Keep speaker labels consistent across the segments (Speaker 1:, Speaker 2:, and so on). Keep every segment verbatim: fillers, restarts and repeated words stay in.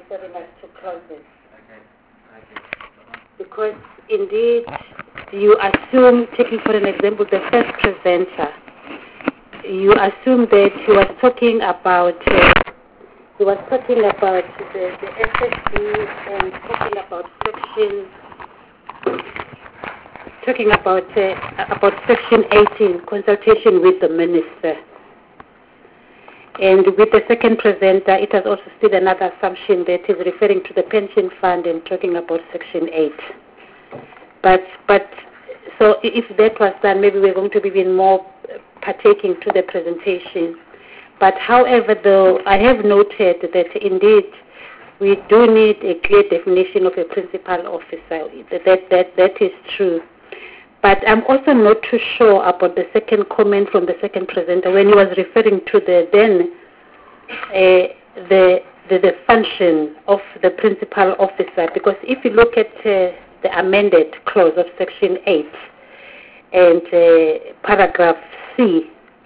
Speaker 1: referring us to clauses. Because indeed, you assume, taking for an example, the first presenter, you assume that he was talking about uh, he was talking about the, the S S B and talking about section talking about uh, about section eighteen, consultation with the minister. And with the second presenter, it has also still another assumption that is referring to the pension fund and talking about section eight. But but so if that was done, maybe we're going to be even more partaking to the presentation. But however, though, I have noted that indeed we do need a clear definition of a principal officer. That that that is true. But I'm also not too sure about the second comment from the second presenter when he was referring to the then uh, the, the the function of the principal officer. Because if you look at uh, the amended clause of section eight and uh, paragraph C,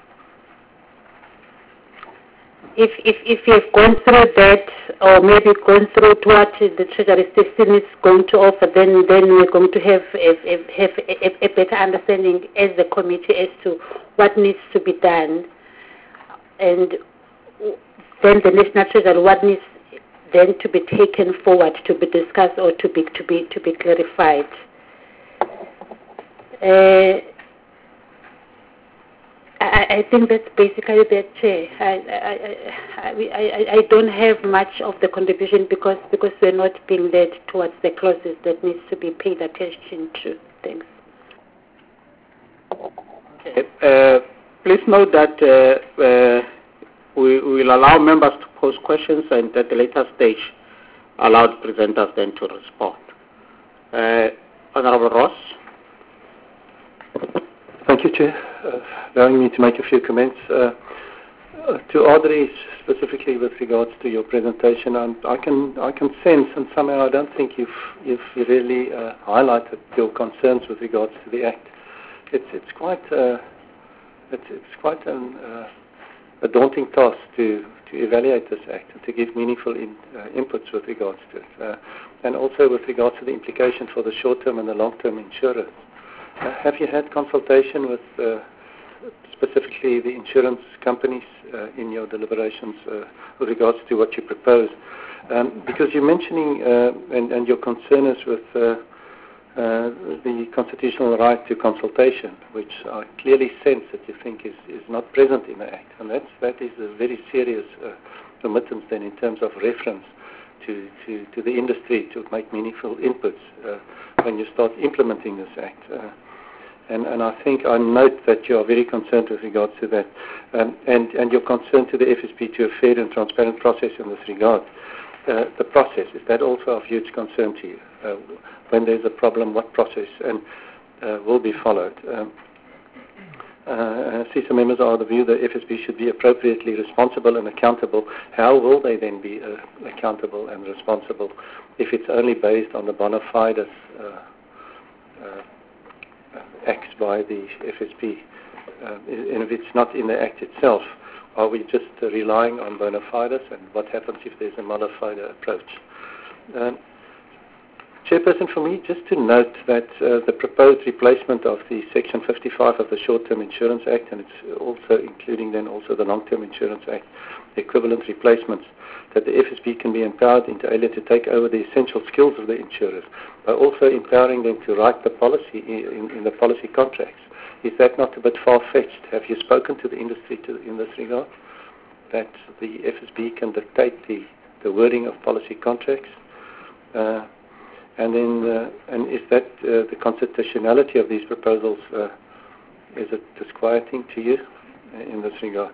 Speaker 1: if if if you've gone through that, or maybe gone through what the Treasury system is going to offer, then then we're going to have a, a, have a, a better understanding as the committee as to what needs to be done, and then the National Treasury, what needs then to be taken forward to be discussed or to be to be to be clarified. Uh, I, I think that's basically that, Chair. I, I, I, I, I don't have much of the contribution because because we're not being led towards the clauses that needs to be paid attention to. Thanks.
Speaker 2: Okay. Uh, please note that uh, uh, we, we will allow members to pose questions and at a later stage allow the presenters then to respond. Uh, Honourable Ross.
Speaker 3: Thank you, Chair, uh, allowing me to make a few comments. Uh, uh, to Audrey, specifically with regards to your presentation, um, I can I can sense, and somehow I don't think you've you've really uh, highlighted your concerns with regards to the Act. It's it's quite uh, it's it's quite an, uh, a daunting task to to evaluate this Act and to give meaningful in, uh, inputs with regards to it, uh, and also with regards to the implications for the short-term and the long-term insurers. Uh, have you had consultation with uh, specifically the insurance companies uh, in your deliberations uh, with regards to what you propose? Um, because you're mentioning, uh, and, and your concern is with uh, uh, the constitutional right to consultation, which I clearly sense that you think is, is not present in the Act. And that's, that is a very serious uh, remittance then in terms of reference to, to, to the industry to make meaningful inputs uh, when you start implementing this Act. Uh, And, and I think I note that you are very concerned with regards to that, um, and, and your concern to the F S B to a fair and transparent process in this regard. Uh, the process, is that also of huge concern to you? Uh, when there's a problem, what process and uh, will be followed? Um, uh, I see some members are of the view that F S B should be appropriately responsible and accountable. How will they then be uh, accountable and responsible if it's only based on the bona fides uh, uh, acts by the F S B, uh, and if it's not in the Act itself, are we just uh, relying on bona fides, and what happens if there's a modified approach? Um, Chairperson, for me, just to note that uh, the proposed replacement of the Section fifty-five of the Short-Term Insurance Act, and it's also including then also the Long-Term Insurance Act, the equivalent replacements, that the F S B can be empowered inter alia to take over the essential skills of the insurers, by also empowering them to write the policy in, in the policy contracts. Is that not a bit far-fetched? Have you spoken to the industry to, in this regard? That the F S B can dictate the, the wording of policy contracts? Uh, and then, uh, and is that uh, the constitutionality of these proposals, uh, is it disquieting to you in this regard?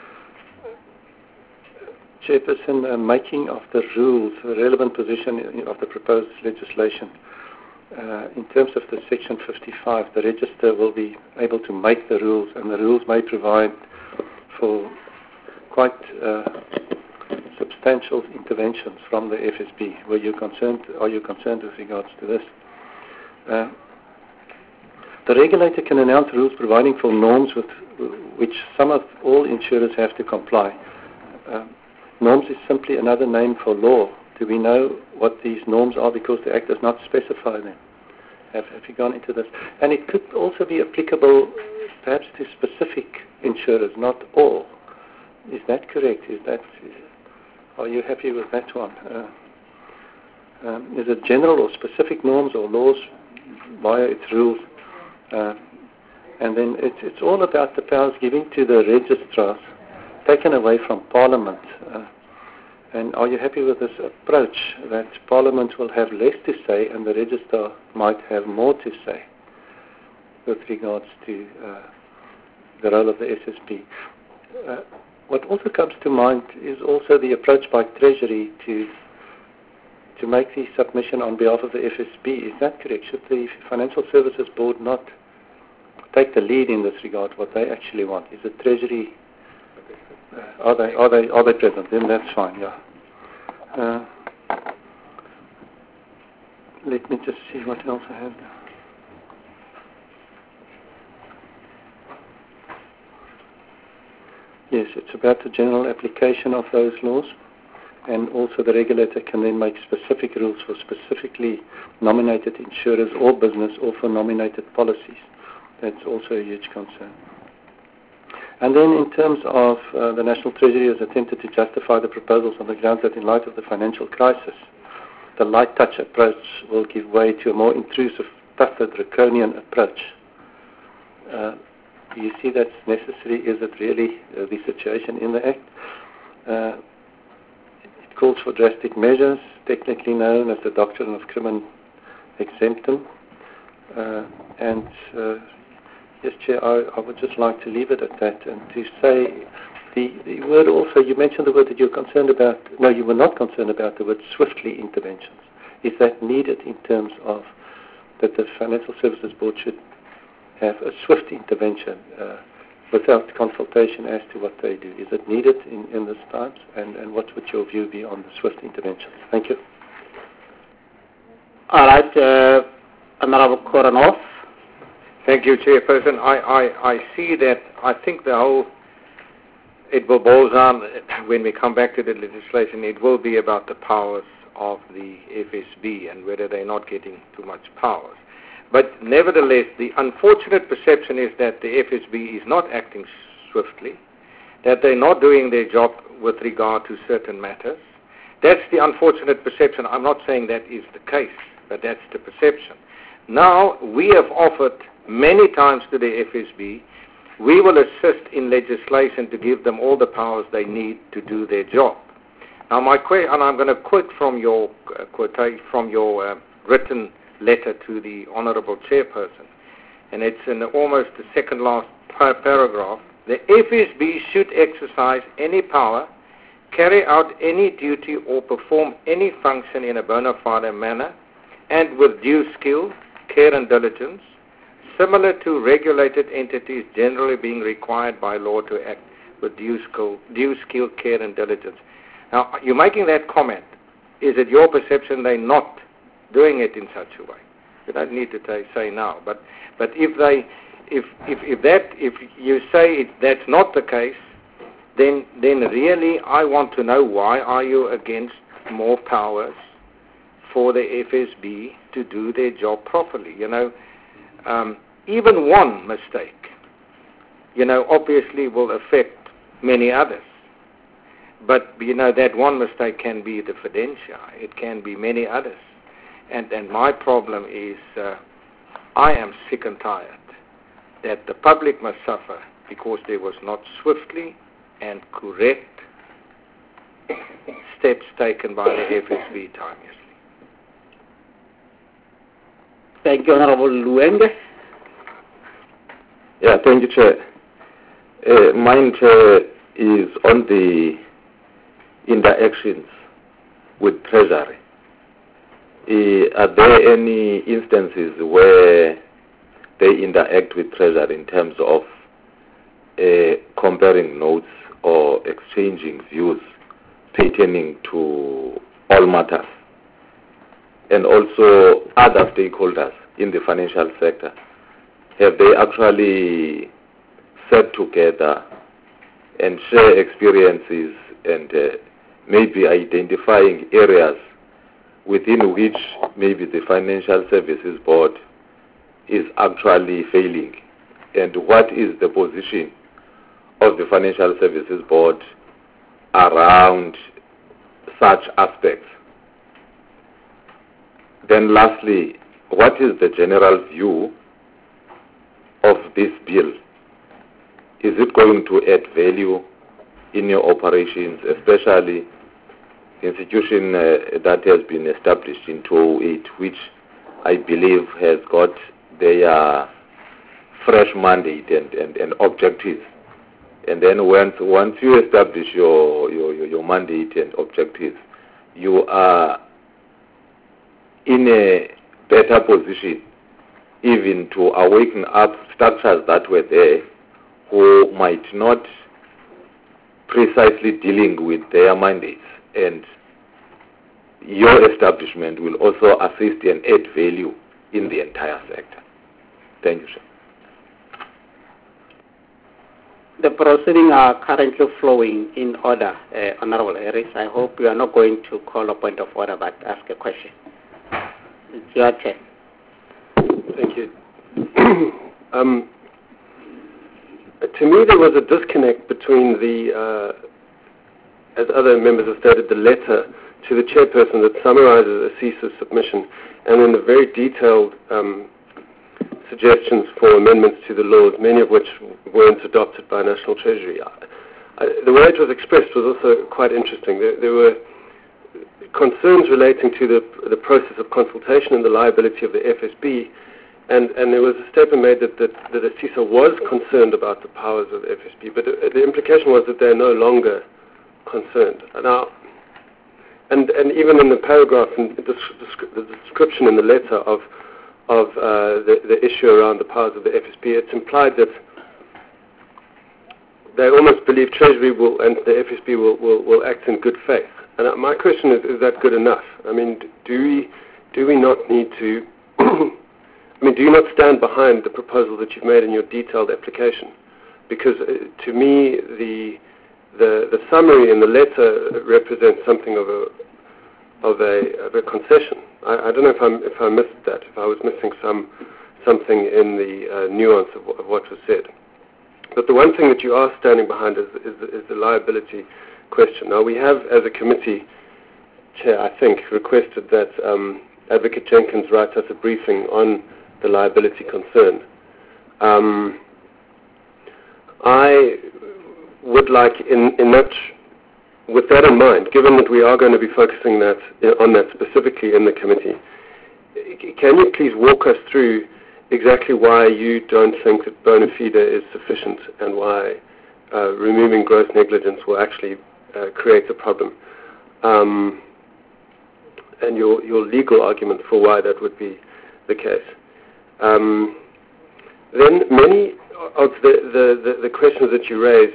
Speaker 3: Chairperson, uh, making of the rules a relevant position of the proposed legislation. Uh, in terms of the Section fifty-five, the register will be able to make the rules, and the rules may provide for quite uh, substantial interventions from the F S B. Were you concerned? Are you concerned with regards to this? Uh, the regulator can announce rules providing for norms with which some of all insurers have to comply. Uh, Norms is simply another name for law, Do we know what these norms are, because the Act does not specify them? Have, have you gone into this? And it could also be applicable perhaps to specific insurers, not all. Is that correct? Is that, is, are you happy with that one? Uh, um, is it general or specific norms or laws via its rules? Uh, and then it's, it's all about the powers given to the registrars, taken away from Parliament. Uh, and are you happy with this approach, that Parliament will have less to say and the registrar might have more to say with regards to uh, the role of the S S B? Uh, what also comes to mind is also the approach by Treasury to to make the submission on behalf of the F S B. Is that correct? Should the Financial Services Board not take the lead in this regard, what they actually want? Is it Treasury? Uh, are they are they are they present? Then that's fine. Yeah. Uh, let me just see what else I have now. Yes, it's about the general application of those laws, and also the regulator can then make specific rules for specifically nominated insurers or business, or for nominated policies. That's also a huge concern. And then in terms of uh, the National Treasury has attempted to justify the proposals on the grounds that in light of the financial crisis, the light touch approach will give way to a more intrusive, tougher, draconian approach. Uh, do you see that's necessary? Is it really uh, the situation in the Act? Uh, it calls for drastic measures, technically known as the doctrine of crimen exemptum. Uh, and uh, Yes, Chair, I, I would just like to leave it at that and to say the, the word also, you mentioned the word that you're concerned about, no, you were not concerned about the word swiftly interventions. Is that needed in terms of that the Financial Services Board should have a swift intervention uh, without consultation as to what they do? Is it needed in, in this times? And, and what would your view be on the swift interventions? Thank you.
Speaker 2: All right, uh, Honorable Koranov.
Speaker 4: Thank you, Chairperson. I, I, I see that, I think the whole, it will boil down, when we come back to the legislation, it will be about the powers of the F S B and whether they're not getting too much powers. But nevertheless, the unfortunate perception is that the F S B is not acting swiftly, that they're not doing their job with regard to certain matters. That's the unfortunate perception. I'm not saying that is the case, but that's the perception. Now, we have offered many times to the F S B, we will assist in legislation to give them all the powers they need to do their job. Now, my que- and I'm going to quote from your uh, quote from your uh, written letter to the Honourable Chairperson, and it's in almost the second last par- paragraph. The F S B should exercise any power, carry out any duty, or perform any function in a bona fide manner, and with due skill, care, and diligence, similar to regulated entities generally being required by law to act with due skill, due skill, care, and diligence. Now, you're making that comment. Is it your perception they're not doing it in such a way? You don't need to t- say now. But but if they, if if if that if you say it, that's not the case, then then really I want to know, why are you against more powers for the F S B to do their job properly? You know. Um, even one mistake, you know, obviously will affect many others. But, you know, that one mistake can be the fidentia. It can be many others. And, and my problem is uh, I am sick and tired that the public must suffer because there was not swiftly and correct steps taken by the F S B timeously.
Speaker 2: Thank you, Honorable Luenge.
Speaker 5: Yeah, thank you, Chair. Uh, mine, Chair, is on the interactions with Treasury. Uh, are there any instances where they interact with Treasury in terms of uh, comparing notes or exchanging views pertaining to all matters, and also other stakeholders in the financial sector? Have they actually sat together and share experiences and uh, maybe identifying areas within which maybe the Financial Services Board is actually failing, and what is the position of the Financial Services Board around such aspects. Then lastly, what is the general view of this bill? Is it going to add value in your operations, especially the institution uh, that has been established in two thousand eight, which I believe has got their fresh mandate and, and, and objectives? And then once, once you establish your, your, your mandate and objectives, you are in a better position even to awaken up structures that were there who might not precisely dealing with their mandates, and your establishment will also assist and add value in the entire sector. Thank you, sir.
Speaker 2: The proceedings are currently flowing in order, uh, Honorable Harris. I hope you are not going to call a point of order but ask a question. It's your turn.
Speaker 3: Thank you. um, to me, there was a disconnect between the, uh, as other members have stated, the letter to the chairperson that summarizes a CISA submission, and then the very detailed um, suggestions for amendments to the laws, many of which weren't adopted by National Treasury. I, the way it was expressed was also quite interesting. There, there were concerns relating to the, the process of consultation and the liability of the F S B, and, and there was a statement made that, that, that the CISA was concerned about the powers of the F S B, but the, the implication was that they're no longer concerned. Now, and, and even in the paragraph, in the, the description in the letter of of uh, the, the issue around the powers of the F S B, it's implied that they almost believe Treasury will and the F S B will, will, will act in good faith. And my question is, is that good enough? I mean, do we do we not need to? I mean, do you not stand behind the proposal that you've made in your detailed application? Because uh, to me, the the the summary in the letter represents something of a of a, of a concession. I, I don't know if, I'm, if I missed that, if I was missing some something in the uh, nuance of, of what was said. But the one thing that you are standing behind is, is, is the liability question. Now, we have, as a committee chair, I think, requested that um, Advocate Jenkins write us a briefing on the liability concern. Um, I would like, in, in that with that in mind, given that we are going to be focusing that on that specifically in the committee, can you please walk us through exactly why you don't think that bona fide is sufficient and why uh, removing gross negligence will actually uh, create a problem, um, and your, your legal argument for why that would be the case. Um, then many of the, the, the, the questions that you raise,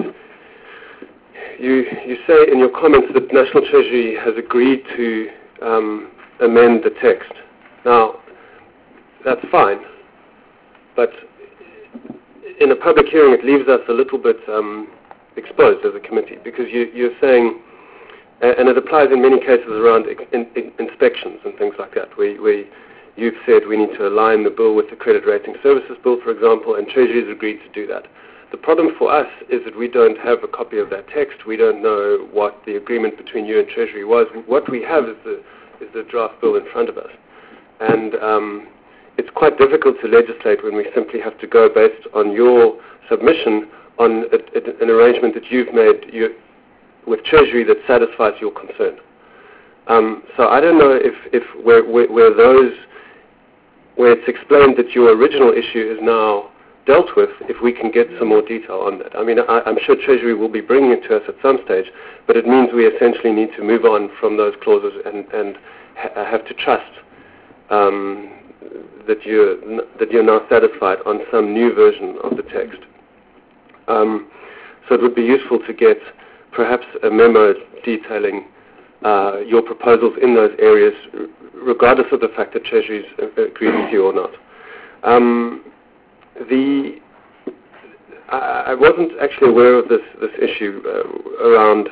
Speaker 3: You, you say in your comments that National Treasury has agreed to um, amend the text. Now, that's fine, but in a public hearing it leaves us a little bit um, exposed as a committee, because you, you're saying, and it applies in many cases around in, in, inspections and things like that, where, where you've said we need to align the bill with the Credit Rating Services Bill, for example, and Treasury has agreed to do that. The problem for us is that we don't have a copy of that text. We don't know what the agreement between you and Treasury was. What we have is the, is the draft bill in front of us. And um, it's quite difficult to legislate when we simply have to go based on your submission on a, a, an arrangement that you've made you, with Treasury that satisfies your concern. Um, so I don't know if, if where, where, where those, where it's explained that your original issue is now dealt with, if we can get some more detail on that. I mean, I, I'm sure Treasury will be bringing it to us at some stage, but it means we essentially need to move on from those clauses and, and ha- have to trust um, that you're that you're now satisfied on some new version of the text. Um, so it would be useful to get perhaps a memo detailing uh, your proposals in those areas, regardless of the fact that Treasury's agreed with you or not. Um, The I, I wasn't actually aware of this this issue uh, around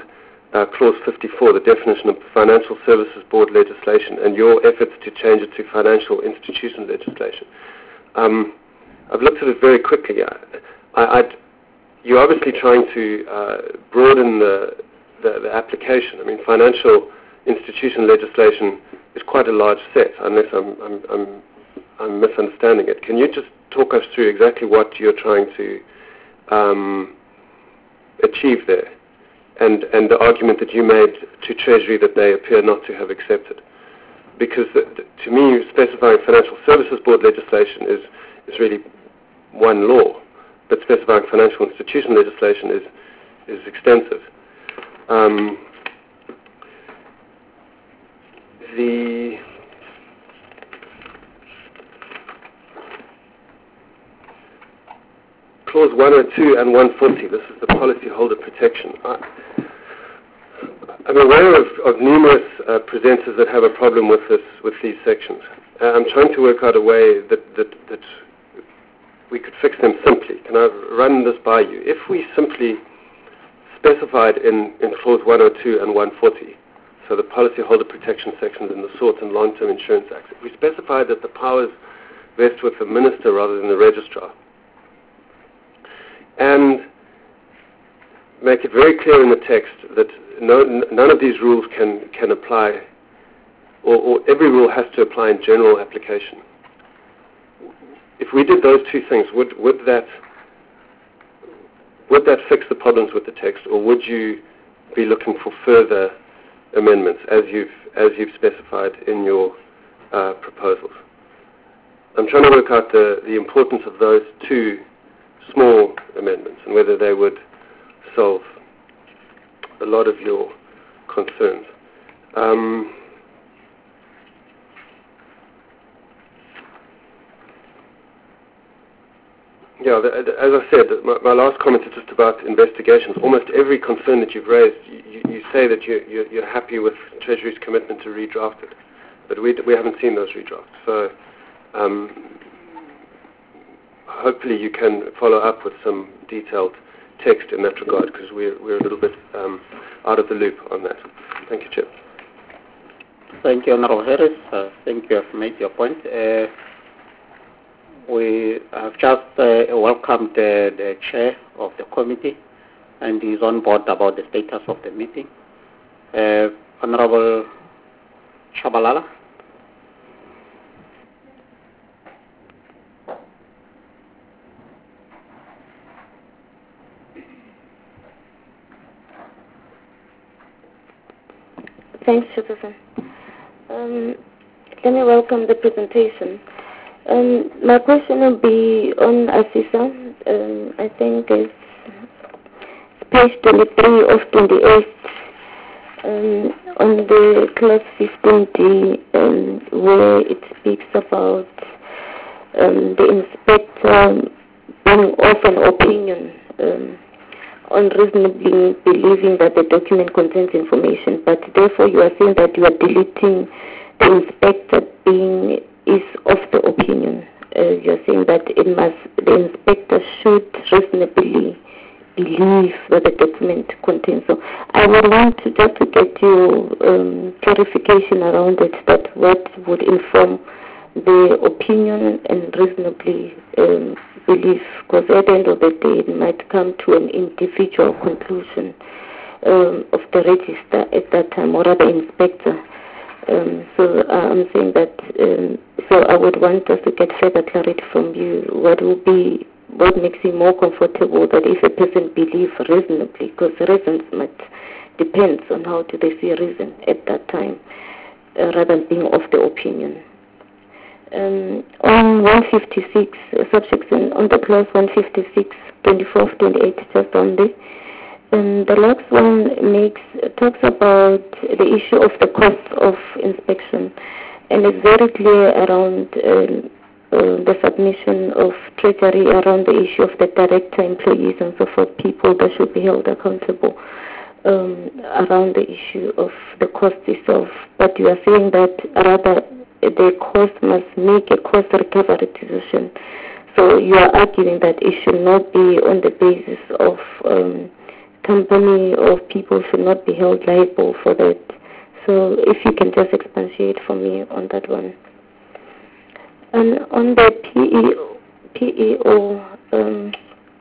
Speaker 6: uh, Clause fifty-four, the definition of Financial Services Board legislation, and your efforts to change it to financial institution legislation. Um, I've looked at it very quickly. I, I'd, you're obviously trying to uh, broaden the, the, the application. I mean, financial institution legislation is quite a large set, unless I'm, I'm, I'm, I'm misunderstanding it. Can you just talk us through exactly what you're trying to um, achieve there, and, and the argument that you made to Treasury that they appear not to have accepted? Because the, the, to me, specifying Financial Services Board legislation is, is really one law, but specifying financial institution legislation is, is extensive. Um, the Clause one oh two and one forty, this is the policyholder protection. I, I'm aware of, of numerous uh, presenters that have a problem with this, with these sections. Uh, I'm trying to work out a way that, that, that we could fix them simply. Can I run this by you? If we simply specified in, in Clause one oh two and one forty, so the policyholder protection sections in the Short and Long-Term Insurance Act, if we specified that the powers vest with the minister rather than the registrar, and make it very clear in the text that no, n none of these rules can, can apply, or, or every rule has to apply in general application. If we did those two things, would, would, that, would that fix the problems with the text, or would you be looking for further amendments as you've, as you've specified in your uh, proposals? I'm trying to work out the, the importance of those two small amendments and whether they would solve a lot of your concerns. Um, yeah, the, the, as I said, my, my last comment is just about investigations. Almost every concern that you've raised, you, you say that you, you, you're happy with Treasury's commitment to redraft it, but we, we haven't seen those redrafts. So um, hopefully you can follow up with some detailed text in that regard, because we're, we're a little bit um, out of the loop on that. Thank you, Chair.
Speaker 2: Thank you, Honourable Harris. I think you have made your point. Uh, we have just uh, welcomed uh, the chair of the committee, and he's on board about the status of the meeting. Uh, Honourable Shabalala.
Speaker 7: Thanks, Chairperson. Um, let me welcome the presentation. Um, my question will be on ASISA. Um, I think it's page twenty-three of twenty-eight, um, on the clause fifteen D, um, where it speaks about um, the inspector being of an opinion um, on reasonably believing that the document contains information, but therefore you are saying that you are deleting the inspector being is of the opinion. Uh, you are saying that it must, the inspector should reasonably believe that the document contains. So I would want to just to get your um, clarification around it, that what would inform the opinion and reasonably um, belief, because at the end of the day it might come to an individual conclusion um, of the register at that time, or rather inspector. Um, so uh, I'm saying that, um, so I would want us to get further clarity from you. What will be, what makes you more comfortable that if a person believes reasonably, because reasons might depends on how do they see reason at that time, uh, rather than being of the opinion. Um, on one fifty-six, uh, subsection, on the clause one fifty-six, twenty-four, twenty-eight, just only, um, the last one makes, talks about the issue of the cost of inspection, and it's very clear around um, uh, the submission of Treasury around the issue of the director, employees, and so forth, people that should be held accountable um, around the issue of the cost itself. But you are saying that rather the cost must make a cost recovery decision. So you are arguing that it should not be on the basis of um, company or people should not be held liable for that. So if you can just expatiate for me on that one. And on the P E O, um,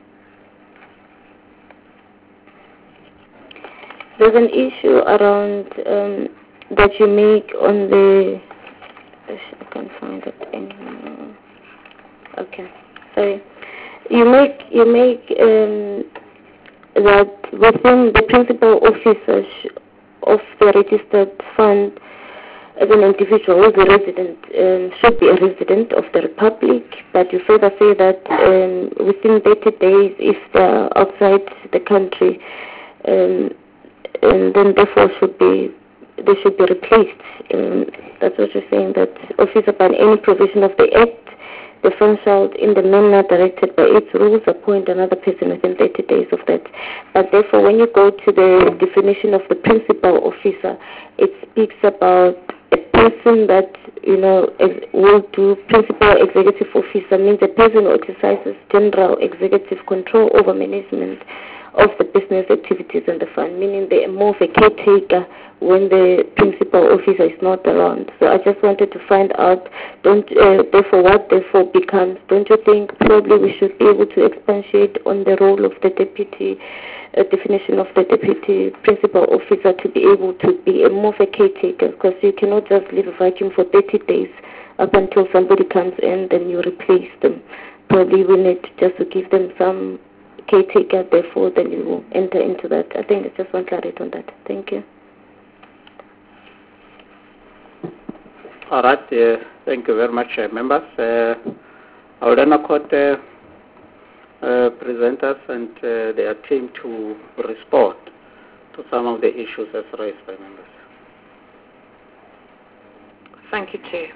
Speaker 7: there's an issue around um, that you make on the, I can't find it anymore. Okay, sorry. You make, you make um, that within the principal officer of the registered fund, as an individual, the resident um, should be a resident of the Republic, but you further say that um, within thirty days, if they're outside the country, um, and then therefore should be they should be replaced. Um, that's what you're saying, that officer by any provision of the Act, the fund shall, in the manner directed by its rules, appoint another person within thirty days of that. But therefore, when you go to the definition of the principal officer, it speaks about a person that, you know, ex- will do principal executive officer, means a person who exercises general executive control over management of the business activities in the fund, meaning they are more of a caretaker when the principal officer is not around. So I just wanted to find out, don't uh, therefore what therefore becomes, don't you think probably we should be able to expatiate on the role of the deputy, uh, definition of the deputy principal officer to be able to be a more of a caretaker, because you cannot just leave a vacuum for thirty days up until somebody comes in, then you replace them. Probably we need just to give them some caretaker, therefore then you will enter into that. I think I just want clarity on that. Thank you.
Speaker 2: All right, uh, thank you very much, uh, members. Uh, I would then accord uh, uh, presenters and uh, their team to respond to some of the issues as raised by members.
Speaker 8: Thank you, Chair.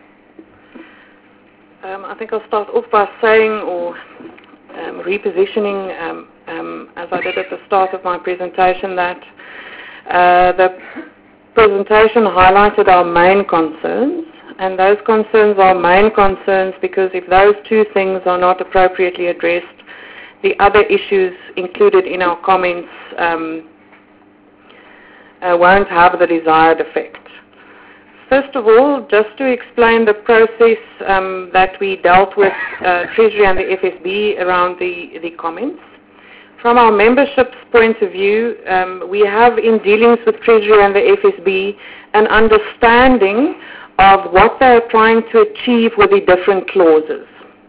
Speaker 8: Um, I think I'll start off by saying or um, repositioning, um, um, as I did at the start of my presentation, that uh, the presentation highlighted our main concerns, and those concerns are main concerns because if those two things are not appropriately addressed, the other issues included in our comments um, uh, won't have the desired effect. First of all, just to explain the process um, that we dealt with uh, Treasury and the F S B around the, the comments. From our membership's point of view, um, we have in dealings with Treasury and the F S B an understanding of what they are trying to achieve with the different clauses.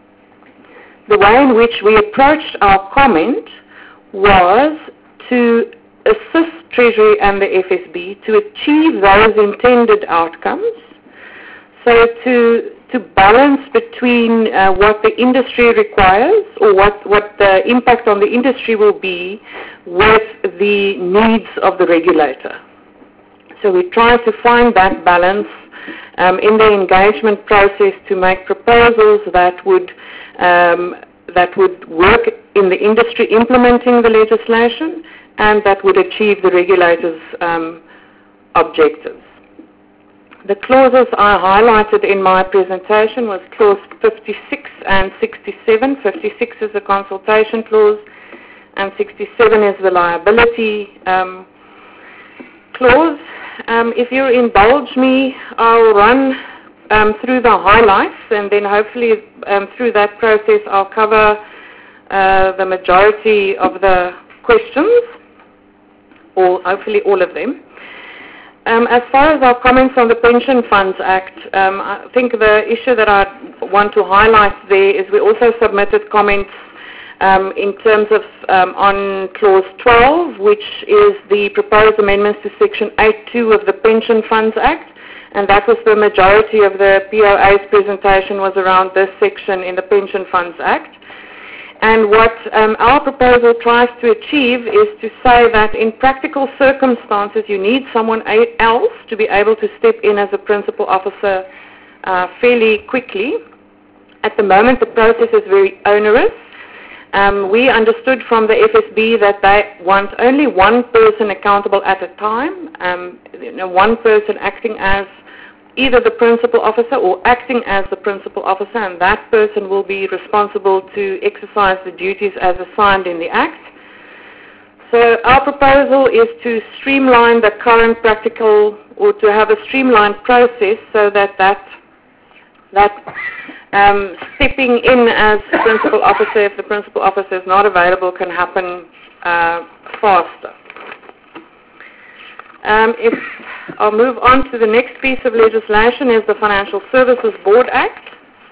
Speaker 8: The way in which we approached our comment was to assist Treasury and the F S B to achieve those intended outcomes, so to to balance between uh, what the industry requires or what, what the impact on the industry will be with the needs of the regulator. So we try to find that balance um, in the engagement process to make proposals that would um, that would work in the industry implementing the legislation and that would achieve the regulator's um, objectives. The clauses I highlighted in my presentation was clause fifty-six and sixty-seven. fifty-six is the consultation clause and sixty-seven is the liability um, clause. Um, if you indulge me, I'll run um, through the highlights and then hopefully um, through that process I'll cover uh, the majority of the questions, or hopefully all of them. Um, as far as our comments on the Pension Funds Act, um, I think the issue that I want to highlight there is we also submitted comments um, in terms of um, on Clause twelve, which is the proposed amendments to Section eight point two of the Pension Funds Act, and that was the majority of the P O A's presentation was around this section in the Pension Funds Act. And what um, our proposal tries to achieve is to say that in practical circumstances you need someone else to be able to step in as a principal officer uh, fairly quickly. At the moment the process is very onerous. Um, we understood from the F S B that they want only one person accountable at a time, um, you know, one person acting as either the principal officer or acting as the principal officer, and that person will be responsible to exercise the duties as assigned in the Act. So our proposal is to streamline the current practical, or to have a streamlined process so that that, that um, stepping in as principal officer, if the principal officer is not available, can happen uh, faster. Um, if I'll move on to the next piece of legislation is the Financial Services Board Act.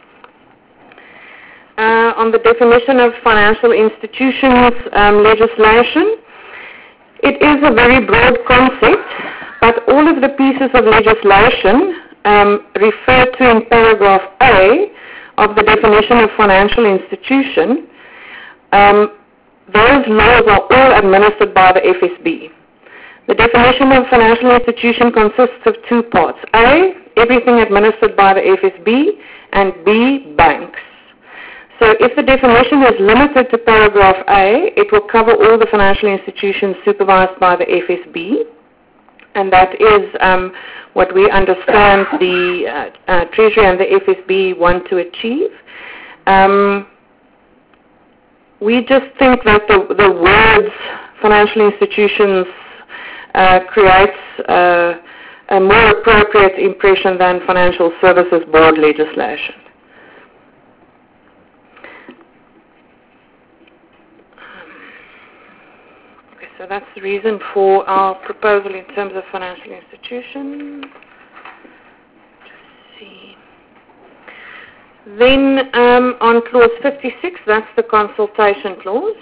Speaker 8: Uh, on the definition of financial institutions um, legislation, it is a very broad concept, but all of the pieces of legislation um, referred to in paragraph A of the definition of financial institution, um, those laws are all administered by the F S B. The definition of financial institution consists of two parts. A, everything administered by the F S B, and B, banks. So if the definition is limited to paragraph A, it will cover all the financial institutions supervised by the F S B, and that is um, what we understand the uh, uh, Treasury and the F S B want to achieve. Um, we just think that the, the words financial institutions uh, creates uh, a more appropriate impression than Financial Services Board legislation. So that's the reason for our proposal in terms of financial institutions. Just see. Then um, on clause fifty-six, that's the consultation clause.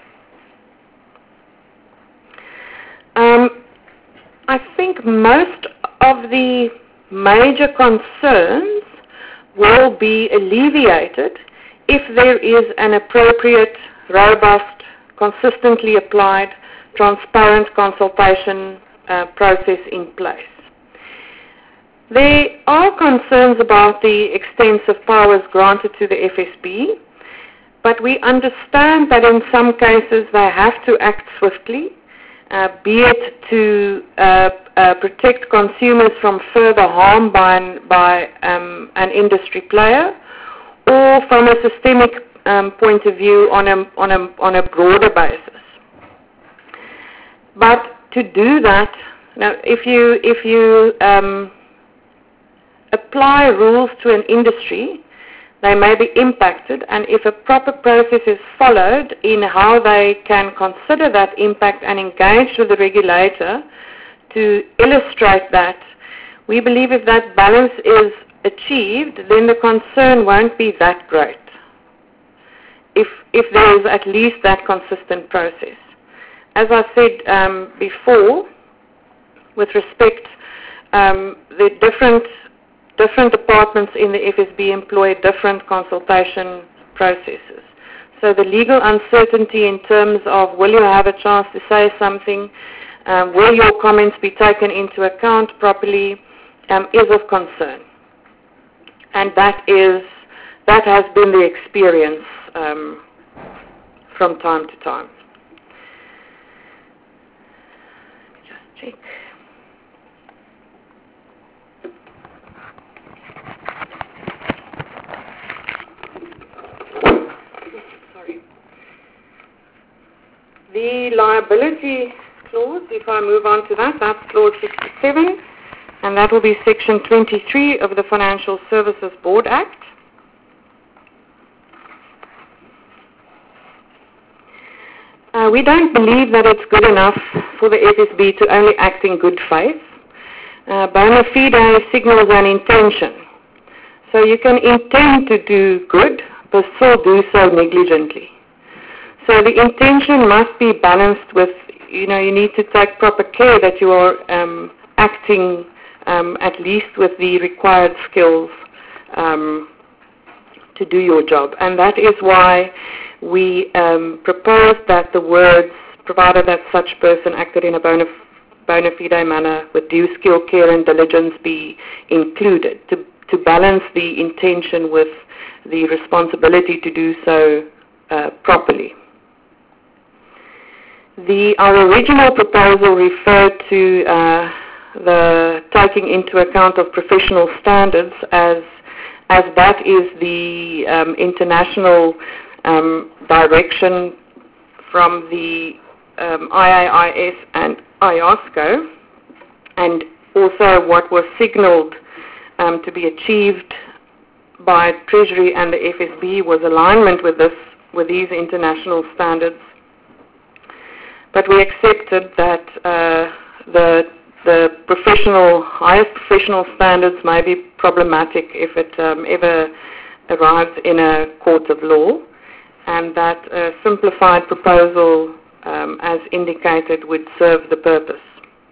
Speaker 8: Um, I think most of the major concerns will be alleviated if there is an appropriate, robust, consistently applied transparent consultation uh, process in place. There are concerns about the extensive powers granted to the F S B, but we understand that in some cases they have to act swiftly, uh, be it to uh, uh, protect consumers from further harm by an, by, um, an industry player, or from a systemic um, point of view on a, on a, on a broader basis. But to do that, now if you, if you um, apply rules to an industry, they may be impacted, and if a proper process is followed in how they can consider that impact and engage with the regulator to illustrate that, we believe if that balance is achieved, then the concern won't be that great, if, if there is at least that consistent process. As I said um, before, with respect, um, the different different departments in the F S B employ different consultation processes. So the legal uncertainty in terms of will you have a chance to say something, um, will your comments be taken into account properly, um, is of concern. And that is that has been the experience um, from time to time. Check. Sorry. The liability clause, if I move on to that, that's clause sixty-seven, and that will be section twenty-three of the Financial Services Board Act. Uh, we don't believe that it's good enough for the F S B to only act in good faith. Uh, bona fide signals an intention. So you can intend to do good, but still do so negligently. So the intention must be balanced with, you know, you need to take proper care that you are um, acting um, at least with the required skills um, to do your job. And that is why we um, propose that the words, provided that such person acted in a bona, bona fide manner with due skill, care and diligence, be included to, to balance the intention with the responsibility to do so uh, properly. The, our original proposal referred to uh, the taking into account of professional standards as, as that is the um, international Um, direction from the um, I A I S and I O S C O, and also what was signalled um, to be achieved by Treasury and the F S B was alignment with this, with these international standards. But we accepted that uh, the the professional, highest professional standards may be problematic if it um, ever arrives in a court of law, and that a simplified proposal, um, as indicated, would serve the purpose.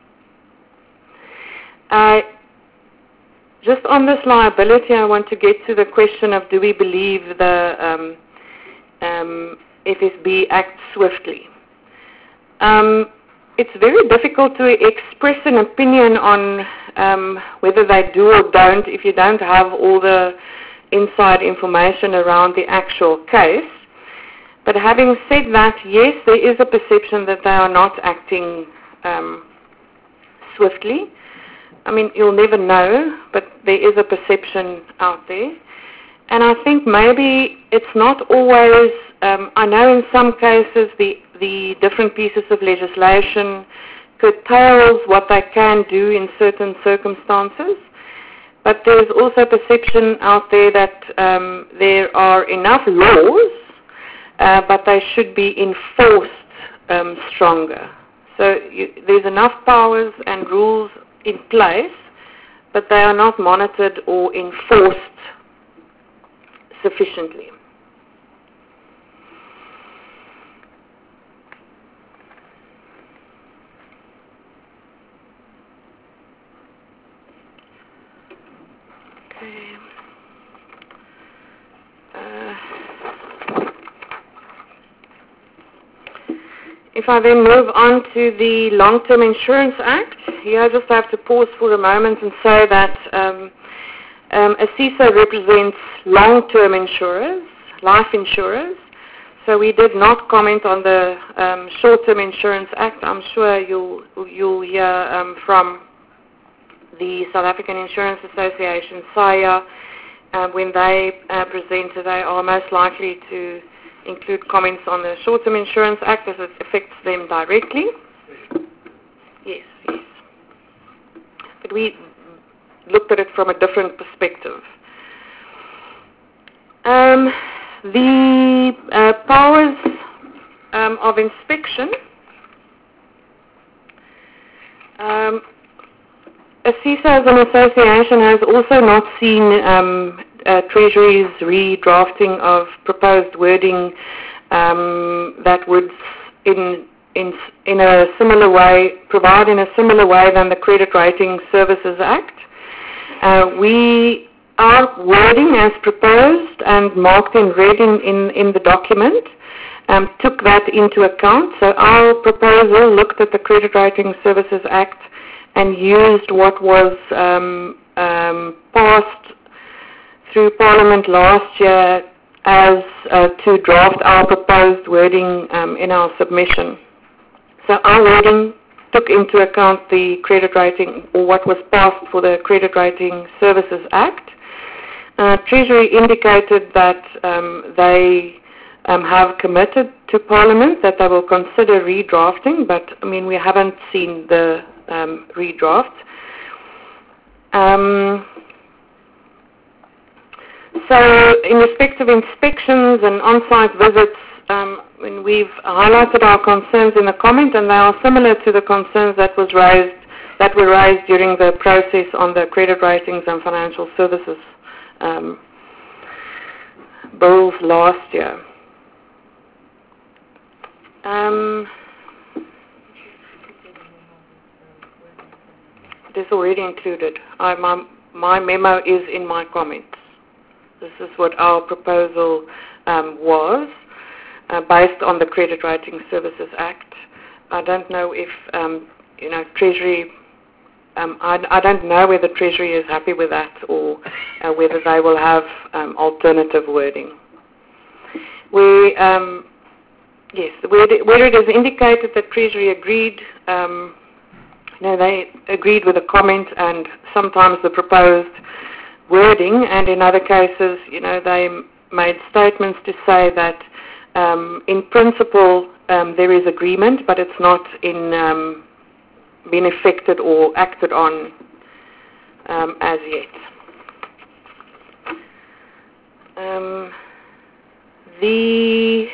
Speaker 8: Uh, just on this liability, I want to get to the question of, do we believe the um, um, F S B acts swiftly? Um, it's very difficult to express an opinion on um, whether they do or don't if you don't have all the inside information around the actual case. But having said that, yes, there is a perception that they are not acting um, swiftly. I mean, you'll never know, but there is a perception out there. And I think maybe it's not always, um, I know in some cases the, the different pieces of legislation curtails what they can do in certain circumstances, but there's also perception out there that um, there are enough laws, uh, but they should be enforced um, stronger. So you, there's enough powers and rules in place, but they are not monitored or enforced sufficiently. Okay. Uh, if I then move on to the Long-Term Insurance Act, here I just have to pause for a moment and say that um, um, ASISA represents long-term insurers, life insurers, so we did not comment on the um, Short-Term Insurance Act. I'm sure you'll, you'll hear um, from the South African Insurance Association, S A I A, uh, when they uh, present, they are most likely to include comments on the Short-Term Insurance Act as it affects them directly. Yes, yes. But we looked at it from a different perspective. Um, the uh, powers um, of inspection, um, ASISA as an association has also not seen um, uh, Treasury's redrafting of proposed wording um, that would in, in, in a similar way, provide in a similar way than the Credit Rating Services Act. Uh, we, our wording as proposed and marked in red in, in, in the document um, took that into account. So our proposal looked at the Credit Rating Services Act and used what was um, um, passed through Parliament last year as uh, to draft our proposed wording um, in our submission. So our wording took into account the credit rating, or what was passed for the Credit Rating Services Act. Uh, Treasury indicated that um, they um, have committed to Parliament that they will consider redrafting, but I mean we haven't seen the um, redraft. Um, so in respect of inspections and on-site visits, um, when we've highlighted our concerns in the comment, and they are similar to the concerns that was raised that were raised during the process on the credit ratings and financial services um, bills last year. Um, it is already included. I, my, my memo is in my comments. This is what our proposal um, was. Uh, based on the Credit Rating Services Act. I don't know if, um, you know, Treasury, um, I, I don't know whether Treasury is happy with that or uh, whether they will have um, alternative wording. We, um, yes, where it, where it is indicated that Treasury agreed, um, you know, they agreed with the comment and sometimes the proposed wording, and in other cases, you know, they made statements to say that Um, in principle, um, there is agreement, but it's not in um, been effected or acted on um, as yet. Um, the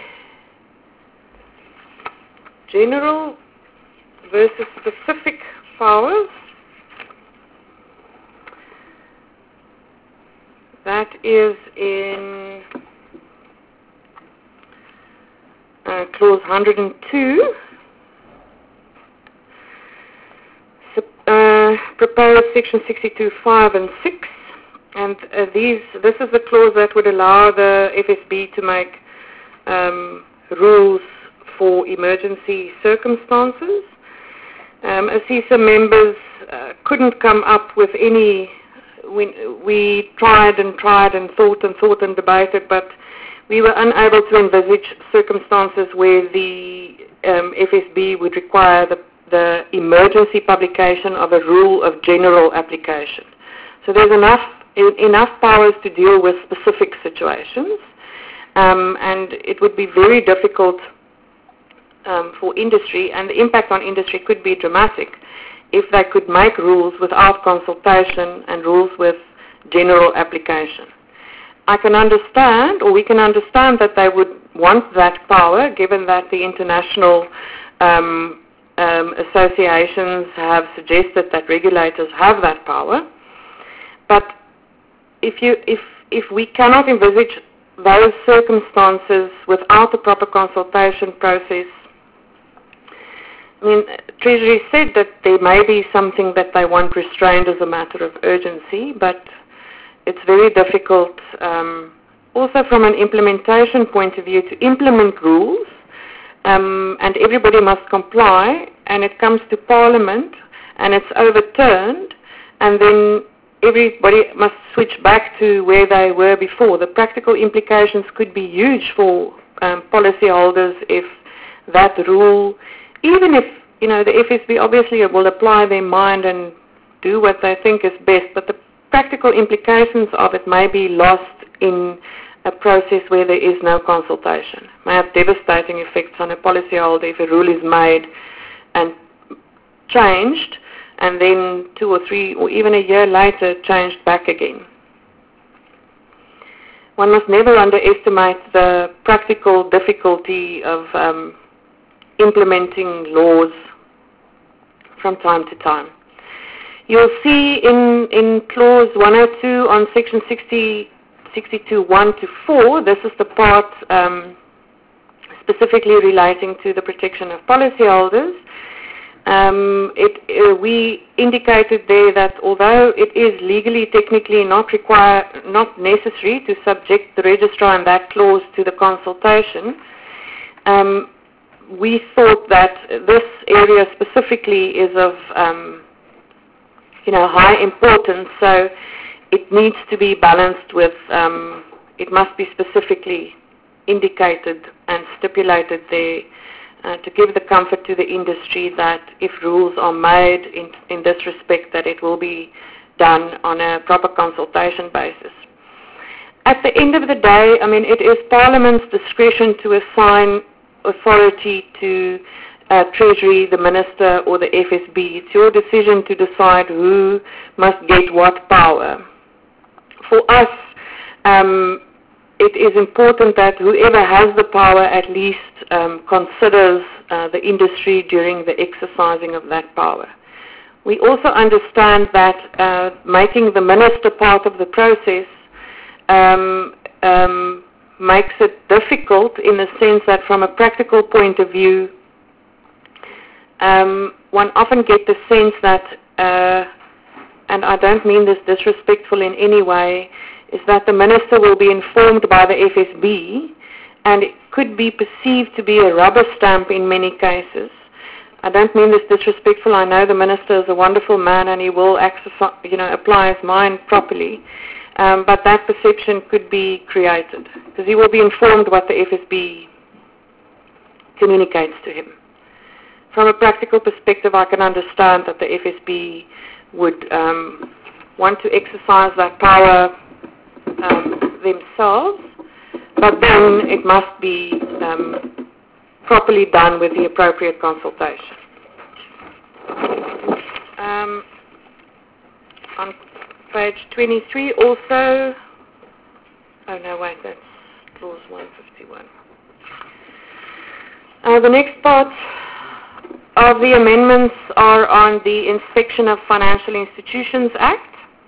Speaker 8: general versus specific powers, that is in uh, clause one hundred two, uh, proposed section sixty-two five and six, and uh, these this is the clause that would allow the F S B to make um, rules for emergency circumstances. Um, ASISA members uh, couldn't come up with any. We, we tried and tried and thought and thought and debated, but we were unable to envisage circumstances where the um, F S B would require the, the emergency publication of a rule of general application. So there's enough enough powers to deal with specific situations, um, and it would be very difficult um, for industry, and the impact on industry could be dramatic if they could make rules without consultation and rules with general application. I can understand, or we can understand, that they would want that power, given that the international um, um, associations have suggested that regulators have that power. But if you, if if we cannot envisage those circumstances without a proper consultation process, I mean, Treasury said that there may be something that they want restrained as a matter of urgency, but it's very difficult, um, also from an implementation point of view, to implement rules, um, and everybody must comply, and it comes to Parliament, and it's overturned, and then everybody must switch back to where they were before. The practical implications could be huge for um, policyholders if that rule, even if, you know, the F S B obviously will apply their mind and do what they think is best, but the practical implications of it may be lost in a process where there is no consultation. It may have devastating effects on a policyholder if a rule is made and changed, and then two or three or even a year later changed back again. One must never underestimate the practical difficulty of um, implementing laws from time to time. You'll see in, in clause one oh two on section sixty, sixty-two one to four, this is the part um, specifically relating to the protection of policyholders. Um, it, uh, we indicated there that although it is legally, technically not require, not necessary to subject the registrar in that clause to the consultation, um, we thought that this area specifically is of um, you know, high importance, so it needs to be balanced with, um, it must be specifically indicated and stipulated there uh, to give the comfort to the industry that if rules are made in, in this respect, that it will be done on a proper consultation basis. At the end of the day, I mean, it is Parliament's discretion to assign authority to uh, Treasury, the Minister, or the F S B. It's your decision to decide who must get what power. For us, um, it is important that whoever has the power at least um, considers uh, the industry during the exercising of that power. We also understand that uh, making the Minister part of the process um, um, makes it difficult in the sense that from a practical point of view, um, one often gets the sense that, uh, and I don't mean this disrespectful in any way, is that the Minister will be informed by the F S B, and it could be perceived to be a rubber stamp in many cases. I don't mean this disrespectful. I know the Minister is a wonderful man and he will exercise, you know, apply his mind properly. Um, but that perception could be created because he will be informed what the F S B communicates to him. From a practical perspective, I can understand that the F S B would um, want to exercise that power um, themselves, but then it must be um, properly done with the appropriate consultation. Um, on page twenty-three also, oh no wait, that's clause one fifty-one. Uh, the next part of the amendments are on the Inspection of Financial Institutions Act.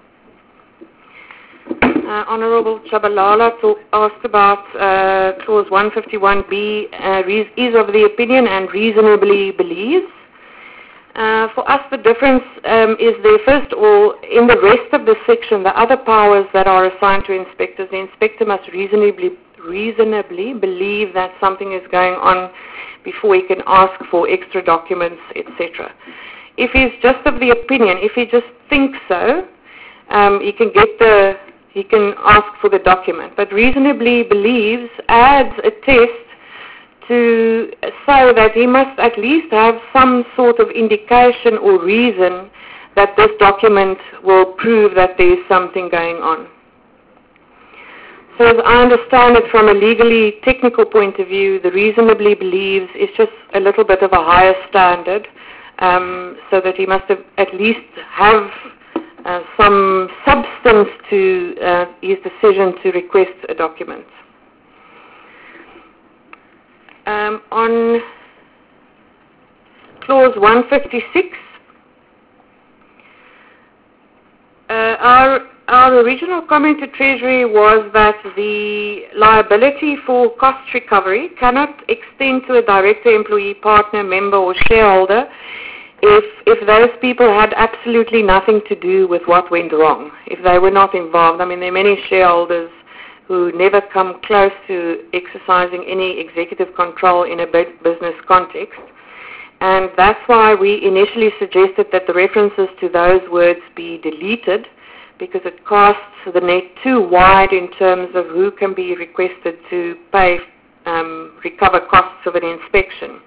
Speaker 8: Uh, Honourable Chabalala talk, asked about uh, clause one fifty-one B, uh, is of the opinion and reasonably believes. Uh, for us, the difference um, is there, first of all, in the rest of the section, the other powers that are assigned to inspectors, the inspector must reasonably, reasonably believe that something is going on before he can ask for extra documents, et cetera. If he's just of the opinion, if he just thinks so, um, he can get the, he can ask for the document. But reasonably believes adds a test to say that he must at least have some sort of indication or reason that this document will prove that there is something going on. So as I understand it from a legally technical point of view, the reasonably believes is just a little bit of a higher standard, um, so that he must have at least have uh, some substance to uh, his decision to request a document. Um, on clause one fifty-six, uh, our, our original comment to Treasury was that the liability for cost recovery cannot extend to a director, employee, partner, member or shareholder if, if those people had absolutely nothing to do with what went wrong, if they were not involved. I mean, there are many shareholders who never come close to exercising any executive control in a business context. And that's why we initially suggested that the references to those words be deleted, because it casts the net too wide in terms of who can be requested to pay, um, recover costs of an inspection.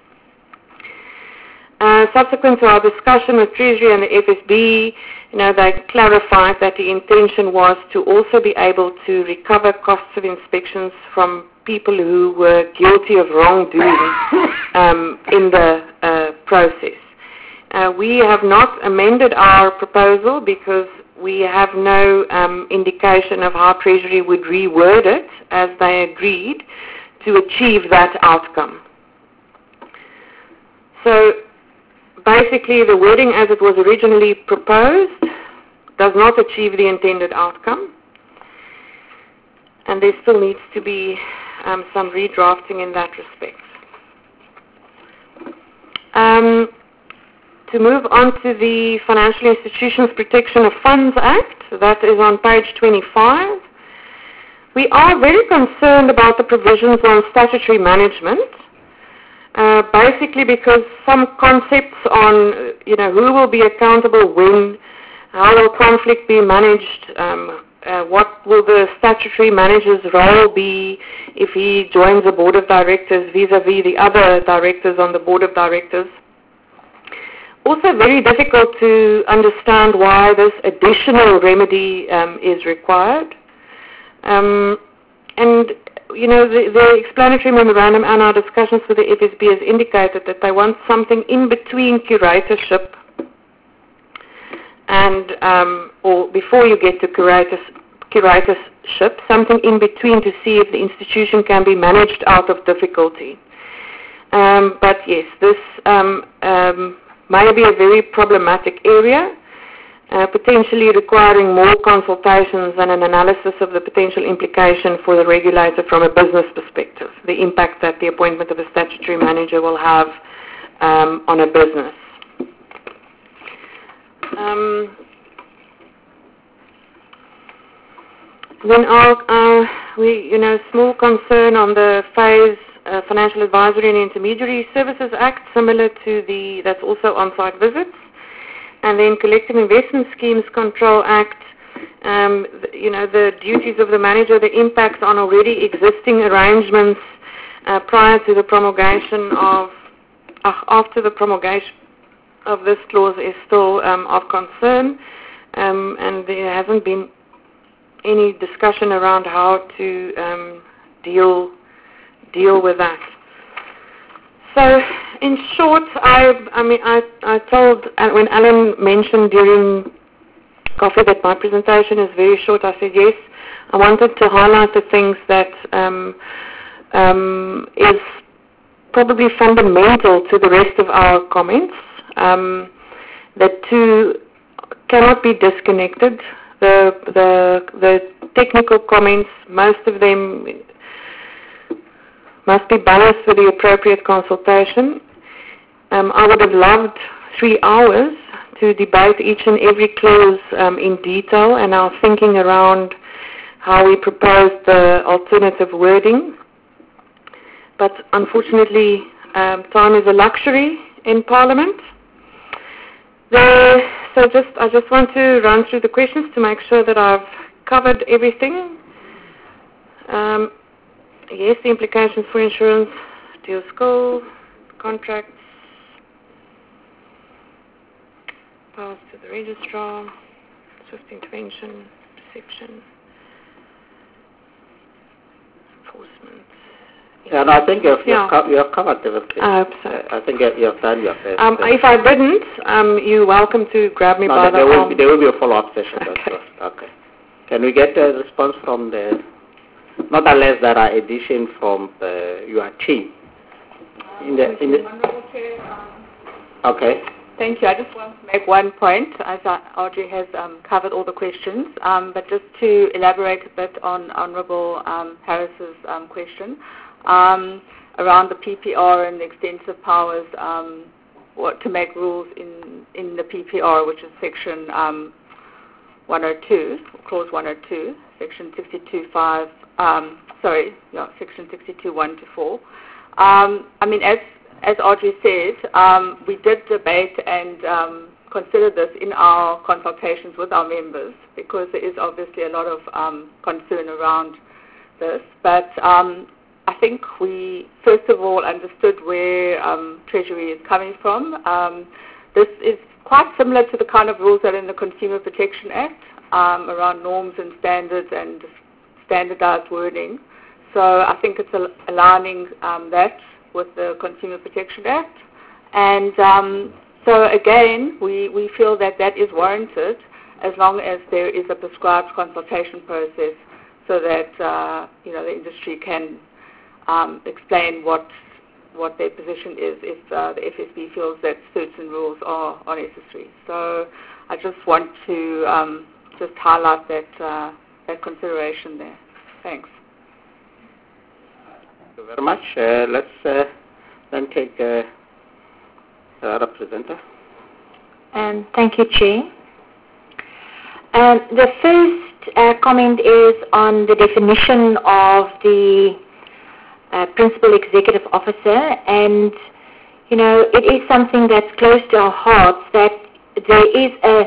Speaker 8: Uh, subsequent to our discussion with Treasury and the F S B, you know, they clarified that the intention was to also be able to recover costs of inspections from people who were guilty of wrongdoing um, in the uh, process. Uh, we have not amended our proposal because we have no um, indication of how Treasury would reword it as they agreed to achieve that outcome. So basically, the wording as it was originally proposed does not achieve the intended outcome, and there still needs to be um, some redrafting in that respect. Um, to move on to the Financial Institutions Protection of Funds Act, that is on page twenty-five. We are very concerned about the provisions on statutory management. Uh, basically because some concepts on, you know, who will be accountable when, how will conflict be managed, um, uh, what will the statutory manager's role be if he joins the board of directors vis-a-vis the other directors on the board of directors. Also very difficult to understand why this additional remedy um, is required. Um, and You know, the, the explanatory memorandum and our discussions with the F S B has indicated that they want something in between curatorship and, um, or before you get to curators, curatorship, something in between to see if the institution can be managed out of difficulty. Um, but yes, this um, um, may be a very problematic area, Uh, potentially requiring more consultations and an analysis of the potential implication for the regulator from a business perspective, the impact that the appointment of a statutory manager will have um, on a business. Um, then our, uh, we, you know, small concern on the phase uh, Financial Advisory and Intermediary Services Act, similar to the, that's also on-site visits. And then Collective Investment Schemes Control Act, um, you know, the duties of the manager, the impact on already existing arrangements uh, prior to the promulgation of, uh, after the promulgation of this clause is still um, of concern, um, and there hasn't been any discussion around how to um, deal deal with that. So, in short, I, I mean, I, I told, uh, when Alan mentioned during coffee that my presentation is very short, I said yes. I wanted to highlight the things that um, um, is probably fundamental to the rest of our comments. Um, the two cannot be disconnected. The, the, the technical comments, most of them must be balanced with the appropriate consultation. Um, I would have loved three hours to debate each and every clause um, in detail and our thinking around how we propose the alternative wording. But unfortunately, um, time is a luxury in Parliament. The, so just, I just want to run through the questions to make sure that I've covered everything. Um, yes, the implications for insurance, dual skill, contracts, powers to the registrar, swift intervention, perception, enforcement.
Speaker 2: Yeah, no, I think you've,
Speaker 8: Yeah.
Speaker 2: you've, co- you've covered everything.
Speaker 8: I hope so.
Speaker 2: I think you- you've done your best.
Speaker 8: Um, if I didn't, um, you're welcome to grab me
Speaker 2: no,
Speaker 8: by
Speaker 2: there,
Speaker 8: the
Speaker 2: there will
Speaker 8: arm.
Speaker 2: be, there will be a follow-up session.
Speaker 8: Okay.
Speaker 2: That's right. Okay. Can we get a response from the, not unless there are additions from uh, your team? In the, in the, okay.
Speaker 9: Thank you. I just want to make one point, as Audrey has um, covered all the questions, um, but just to elaborate a bit on Honourable um, Harris's um, question um, around the P P R and the extensive powers um, what, to make rules in, in the P P R, which is section um, one oh two, clause one oh two, section sixty-two point five, um, sorry, yeah, section sixty-two point one to four. Um, I mean, as As Audrey said, um, we did debate and um, consider this in our consultations with our members because there is obviously a lot of um, concern around this. But um, I think we, first of all, understood where um, Treasury is coming from. Um, this is quite similar to the kind of rules that are in the Consumer Protection Act um, around norms and standards and standardized wording. So I think it's al- aligning um, that with the Consumer Protection Act. And um, so again, we, we feel that that is warranted as long as there is a prescribed consultation process so that uh, you know, the industry can um, explain what what their position is if uh, the F S B feels that certain rules are, are necessary. So I just want to um, just highlight that, uh, that consideration there. Thanks.
Speaker 2: Thank you very much. Uh, let's uh, then take uh, the other presenter.
Speaker 10: Um, thank you, Chair. Um, the first uh, comment is on the definition of the uh, Principal Executive Officer, and you know, it is something that's close to our hearts that there is a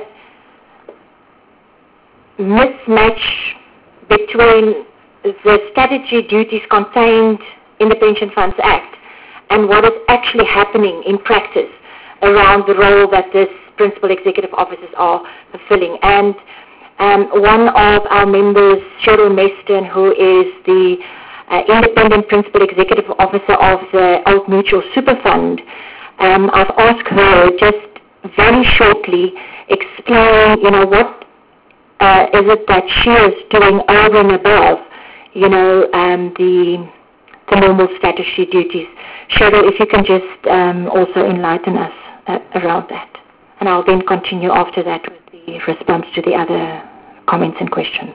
Speaker 10: mismatch between the statutory duties contained in the Pension Funds Act and what is actually happening in practice around the role that this principal executive officers are fulfilling. And um, one of our members, Cheryl Meston, who is the uh, independent principal executive officer of the Old Mutual Super Fund, um, I've asked her just very shortly explain, you know, what uh, is it that she is doing over and above, you know, um, the the normal statutory duties. Cheryl, if you can just um, also enlighten us uh, around that. And I'll then continue after that with the response to the other comments and questions.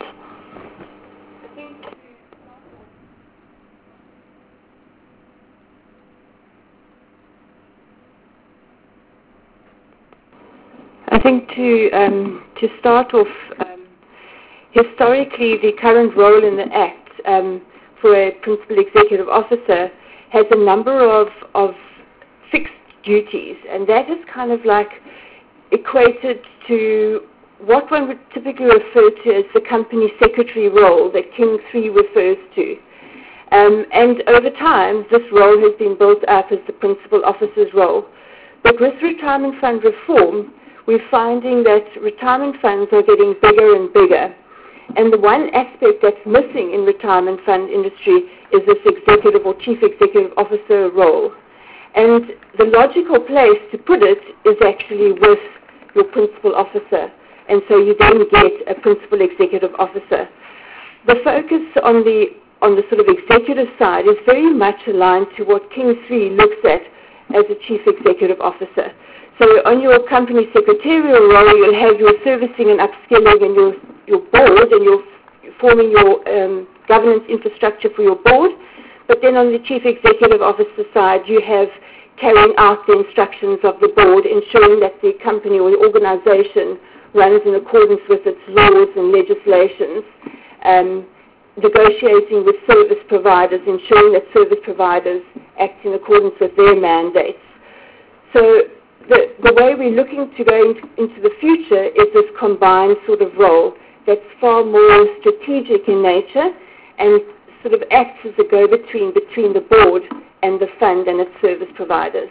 Speaker 8: I think to um, to start off, um, historically the current role in the Act um, for a principal executive officer has a number of, of fixed duties, and that is kind of like equated to what one would typically refer to as the company secretary role that King three refers to. Um, and over time, this role has been built up as the principal officer's role. But with retirement fund reform, we're finding that retirement funds are getting bigger and bigger. And the one aspect that's missing in retirement fund industry is this executive or chief executive officer role.
Speaker 11: And the logical place to put it is actually with your principal officer. And so you then get a principal executive officer. The focus on the on the sort of executive side is very much aligned to what King three looks at as a chief executive officer. So on your company secretarial role, you'll have your servicing and upskilling and your, your board, and you're forming your um, governance infrastructure for your board. But then on the chief executive officer side, you have carrying out the instructions of the board, ensuring that the company or the organization runs in accordance with its laws and legislations, um, negotiating with service providers, ensuring that service providers act in accordance with their mandates. So the, the way we're looking to go into, into the future is this combined sort of role that's far more strategic in nature and sort of acts as a go-between between the board and the fund and its service providers.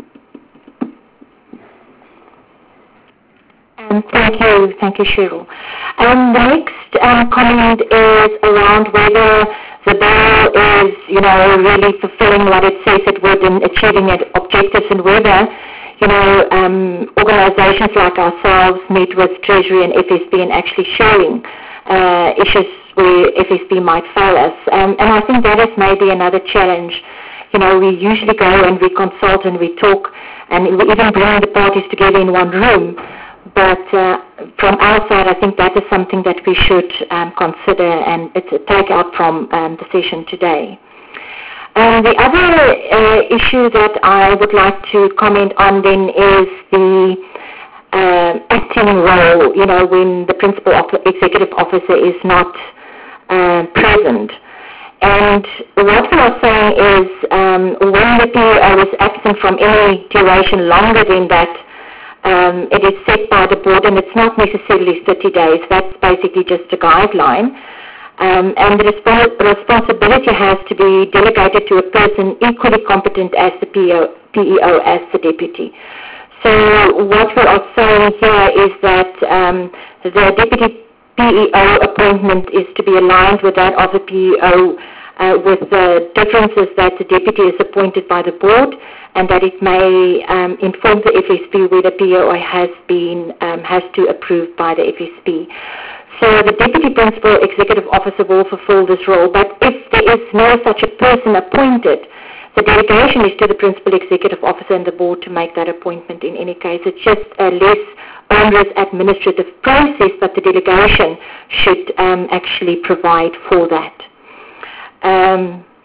Speaker 10: Um, thank you, thank you, Cheryl. Um, the next um, comment is around whether the bill is, you know, really fulfilling what it says it would in achieving its objectives, and whether, you know, um, organizations like ourselves meet with Treasury and F S B and actually showing uh, issues where F S B might fail us. Um, and I think that is maybe another challenge. You know, we usually go and we consult and we talk, and we even bring the parties together in one room. But uh, from our side, I think that is something that we should um, consider, and it's a take out from um, the session today. Uh, the other uh, issue that I would like to comment on then is the uh, acting role, you know, when the principal executive officer is not uh, present. And what we are saying is um, when the P E O is absent from any duration longer than that, Um, it is set by the board, and it's not necessarily thirty days. That's basically just a guideline. Um, and the resp- responsibility has to be delegated to a person equally competent as the P E O as the deputy. So what we are saying here is that um, the deputy P E O appointment is to be aligned with that of the P E O, uh, with the differences that the deputy is appointed by the board, and that it may um, inform the F S B where the P E O has been um, has to approve by the F S B. So the Deputy Principal Executive Officer will fulfill this role, but if there is no such a person appointed, the delegation is to the Principal Executive Officer and the board to make that appointment in any case. It's just a less onerous administrative process, but the delegation should um, actually provide for that. Um,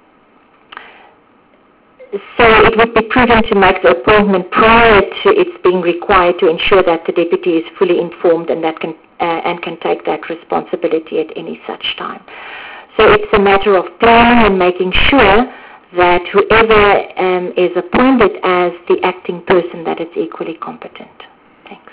Speaker 10: So it would be prudent to make the appointment prior to its being required to ensure that the deputy is fully informed and that can uh, and can take that responsibility at any such time. So it's a matter of planning and making sure that whoever um, is appointed as the acting person, that it's equally competent. Thanks.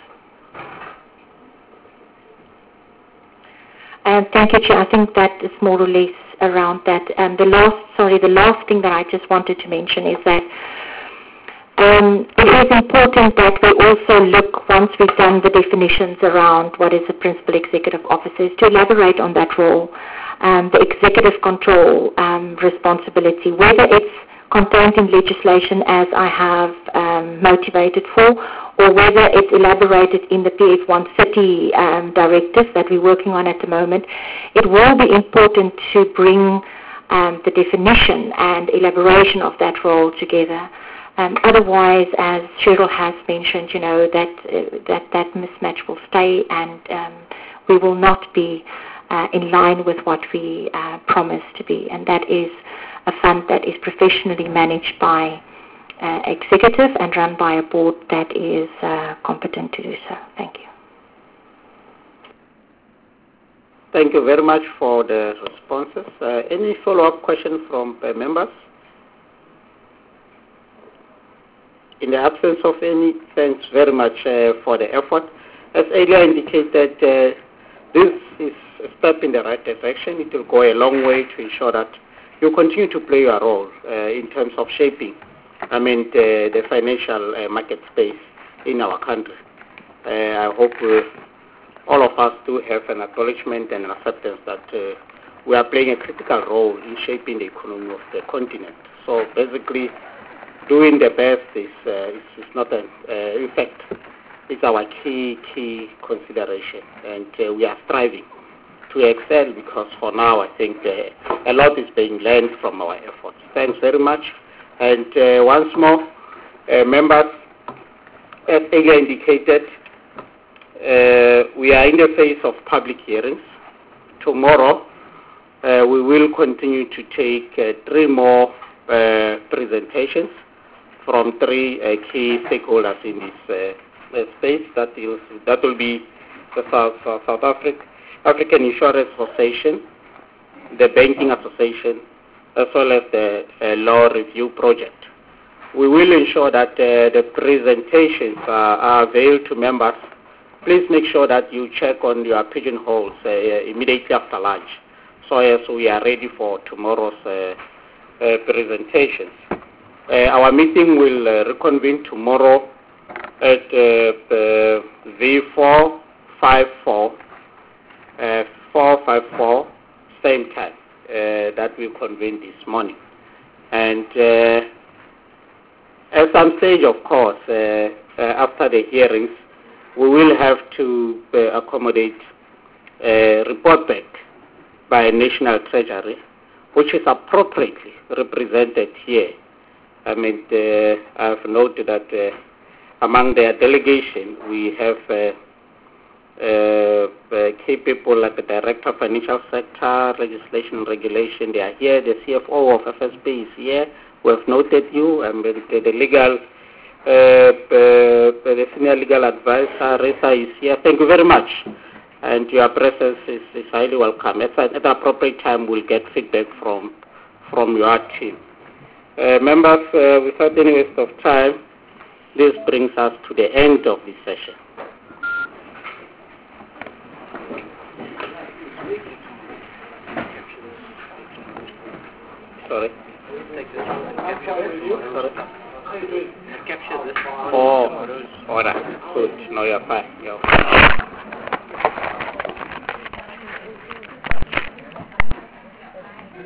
Speaker 10: And thank you, Chair. I think that is more or less around that. Um, the last, sorry, the last thing that I just wanted to mention is that um, it is important that we also look, once we've done the definitions around what is a principal executive officer, is to elaborate on that role, um, the executive control um, responsibility, whether it's contained in legislation as I have um, motivated for, or whether it's elaborated in the P F one thirty um, directives that we're working on at the moment. It will be important to bring um, the definition and elaboration of that role together. Um, otherwise, as Cheryl has mentioned, you know, that uh, that, that mismatch will stay, and um, we will not be uh, in line with what we uh, promised to be, and that is a fund that is professionally managed by uh, executive and run by a board that is uh, competent to do so. Thank you.
Speaker 2: Thank you very much for the responses. Uh, any follow-up questions from uh, members? In the absence of any, thanks very much uh, for the effort. As earlier indicated, uh, this is a step in the right direction. It will go a long way to ensure that you continue to play your role uh, in terms of shaping, I mean, the, the financial uh, market space in our country. Uh, I hope uh, all of us do have an acknowledgement and an acceptance that uh, we are playing a critical role in shaping the economy of the continent. So basically, doing the best is, uh, is, is not an uh, effect. It's our key, key consideration, and uh, we are striving to excel because for now I think uh, a lot is being learned from our efforts. Thanks very much. And uh, once more, uh, members, as earlier indicated, uh, we are in the phase of public hearings. Tomorrow, uh, we will continue to take uh, three more uh, presentations from three uh, key stakeholders in this uh, space. That, is, that will be the South, uh, South Africa, African Insurance Association, the Banking Association, as well as the uh, Law Review Project. We will ensure that uh, the presentations are, are available to members. Please make sure that you check on your pigeonholes uh, immediately after lunch, so as we are ready for tomorrow's uh, uh, presentations. Uh, our meeting will uh, reconvene tomorrow at uh, uh, V four five four, uh, four five four, same time uh, that we convened this morning. And uh, at some stage, of course, uh, uh, after the hearings, we will have to uh, accommodate a report back by National Treasury, which is appropriately represented here. I mean, uh, I've noted that uh, among their delegation, we have uh, uh, uh, key people like the Director of Financial Sector, Legislation and Regulation. They are here. The C F O of F S B is here. We have noted you. I mean, the, the legal, uh, uh, the senior legal advisor, Risa, is here. Thank you very much. And your presence is, is highly welcome. At, at the appropriate time, we'll get feedback from, from your team. Uh, members, uh, without any waste of time, this brings us to the end of this session. Sorry? Sorry? Capture this. Oh, all right. Good. No, you're fine. You're fine.